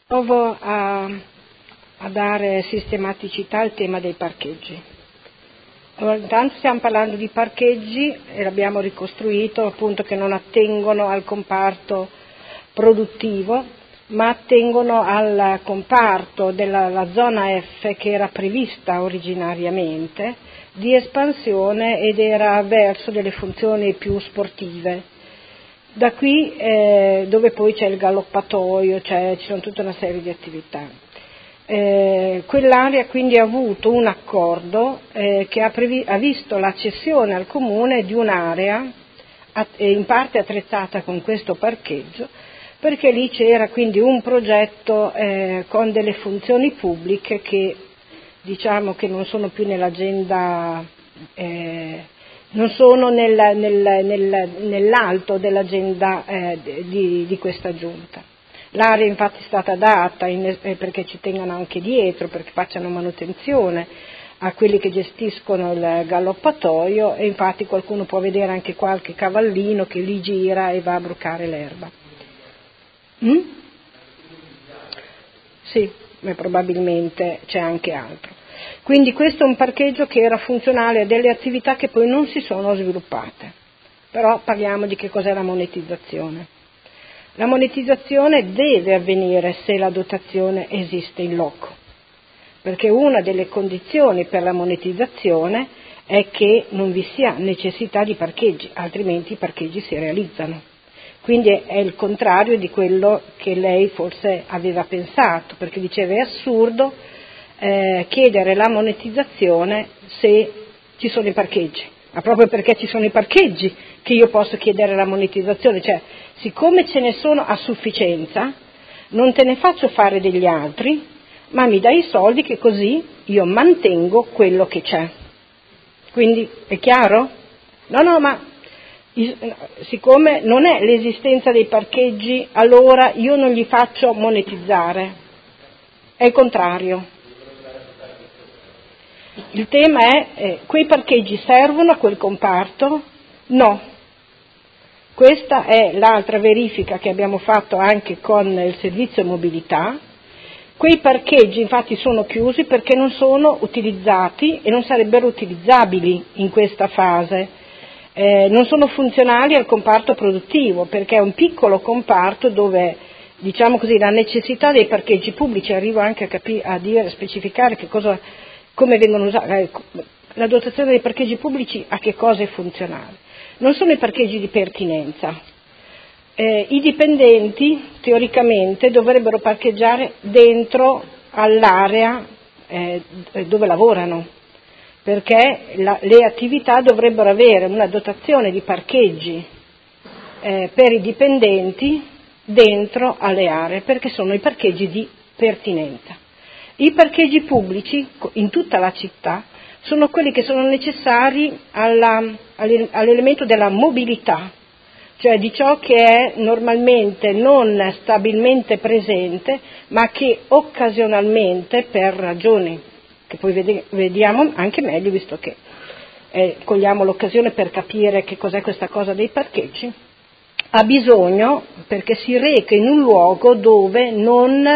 Provo a dare sistematicità al tema dei parcheggi. Allora, intanto stiamo parlando di parcheggi e l'abbiamo ricostruito appunto che non attengono al comparto produttivo, ma attengono al comparto della zona F che era prevista originariamente di espansione ed era verso delle funzioni più sportive. Da qui dove poi c'è il galoppatoio, ci sono tutta una serie di attività. Quell'area quindi ha avuto un accordo che ha visto la cessione al comune di un'area in parte attrezzata con questo parcheggio, perché lì c'era quindi un progetto con delle funzioni pubbliche che diciamo che non sono più nell'agenda, non sono nell'alto dell'agenda di questa giunta. L'area infatti è stata data perché ci tengano anche dietro, perché facciano manutenzione a quelli che gestiscono il galoppatoio, e infatti qualcuno può vedere anche qualche cavallino che lì gira e va a brucare l'erba. Sì, probabilmente c'è anche altro. Quindi questo è un parcheggio che era funzionale a delle attività che poi non si sono sviluppate. Però parliamo di che cos'è la monetizzazione. La monetizzazione deve avvenire se la dotazione esiste in loco, perché una delle condizioni per la monetizzazione è che non vi sia necessità di parcheggi, altrimenti i parcheggi si realizzano. Quindi è il contrario di quello che lei forse aveva pensato, perché diceva è assurdo chiedere la monetizzazione se ci sono i parcheggi, ma proprio perché ci sono i parcheggi che io posso chiedere la monetizzazione, cioè siccome ce ne sono a sufficienza non te ne faccio fare degli altri, ma mi dai i soldi che così io mantengo quello che c'è. Quindi è chiaro? No, ma siccome non è l'esistenza dei parcheggi, allora io non li faccio monetizzare, è il contrario. Il tema è, quei parcheggi servono a quel comparto? No. Questa è l'altra verifica che abbiamo fatto anche con il servizio mobilità. Quei parcheggi infatti sono chiusi perché non sono utilizzati e non sarebbero utilizzabili in questa fase. Non sono funzionali al comparto produttivo, perché è un piccolo comparto dove, diciamo così, la necessità dei parcheggi pubblici, arrivo anche a specificare come vengono usati, la dotazione dei parcheggi pubblici a che cosa è funzionale. Non sono i parcheggi di pertinenza. I dipendenti teoricamente dovrebbero parcheggiare dentro all'area dove lavorano, perché le attività dovrebbero avere una dotazione di parcheggi per i dipendenti dentro alle aree, perché sono i parcheggi di pertinenza. I parcheggi pubblici in tutta la città sono quelli che sono necessari all'elemento della mobilità, cioè di ciò che è normalmente non stabilmente presente, ma che occasionalmente, per ragioni che poi vediamo anche meglio, visto che cogliamo l'occasione per capire che cos'è questa cosa dei parcheggi, ha bisogno perché si reca in un luogo dove non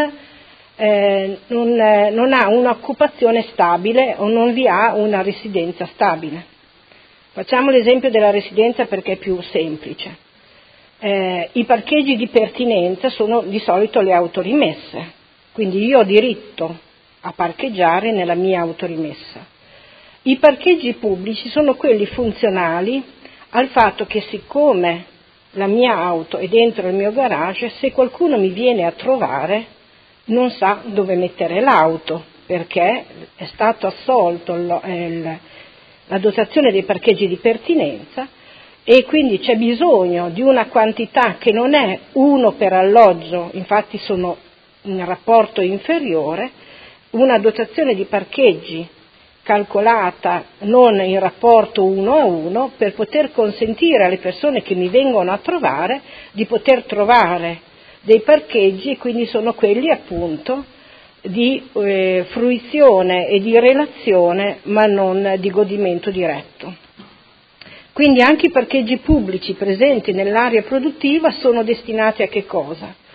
ha un'occupazione stabile o non vi ha una residenza stabile. Facciamo l'esempio della residenza perché è più semplice. I parcheggi di pertinenza sono di solito le autorimesse, quindi io ho diritto a parcheggiare nella mia autorimessa. I parcheggi pubblici sono quelli funzionali al fatto che siccome la mia auto è dentro il mio garage, se qualcuno mi viene a trovare non sa dove mettere l'auto, perché è stato assolto la dotazione dei parcheggi di pertinenza, e quindi c'è bisogno di una quantità che non è uno per alloggio, infatti sono in rapporto inferiore, una dotazione di parcheggi calcolata non in rapporto 1 a 1 per poter consentire alle persone che mi vengono a trovare di poter trovare dei parcheggi, quindi sono quelli appunto di fruizione e di relazione, ma non di godimento diretto. Quindi anche i parcheggi pubblici presenti nell'area produttiva sono destinati a che cosa?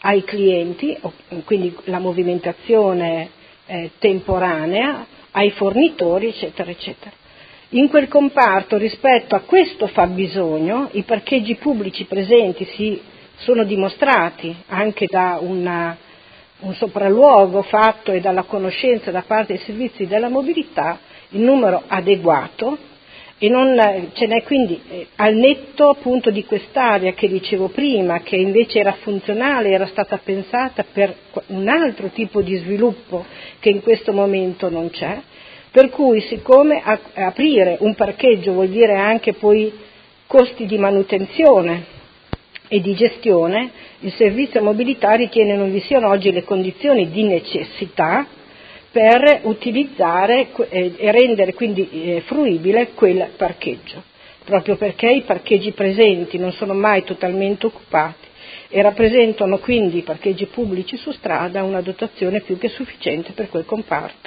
ai clienti, quindi la movimentazione temporanea, ai fornitori, eccetera, eccetera. In quel comparto, rispetto a questo fabbisogno, i parcheggi pubblici presenti sono dimostrati anche da un sopralluogo fatto e dalla conoscenza da parte dei servizi della mobilità, in numero adeguato, e non ce n'è quindi, al netto appunto di quest'area che dicevo prima, che invece era funzionale, era stata pensata per un altro tipo di sviluppo che in questo momento non c'è, per cui siccome aprire un parcheggio vuol dire anche poi costi di manutenzione e di gestione, il servizio mobilità ritiene non vi siano oggi le condizioni di necessità per utilizzare e rendere quindi fruibile quel parcheggio, proprio perché i parcheggi presenti non sono mai totalmente occupati e rappresentano quindi i parcheggi pubblici su strada una dotazione più che sufficiente per quel comparto.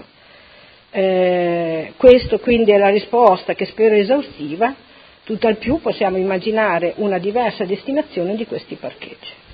Questo quindi è la risposta, che spero esaustiva, tutt'al più possiamo immaginare una diversa destinazione di questi parcheggi.